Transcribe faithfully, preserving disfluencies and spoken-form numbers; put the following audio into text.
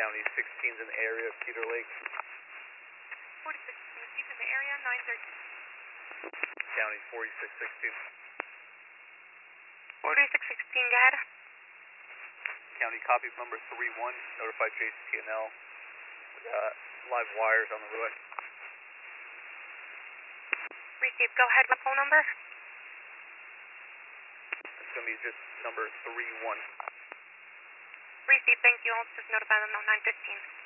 County sixteen's in the area of Cedar Lake. forty-six, he's in the area, nine thirteen. County forty-six sixteen. forty-six sixteen, go ahead. County copy number three one, notified J C T N L. We got live wires on the road. Received, go ahead, my phone number. It's going to be just number three one. Received, thank you. I'll just notify them on nine fifteen.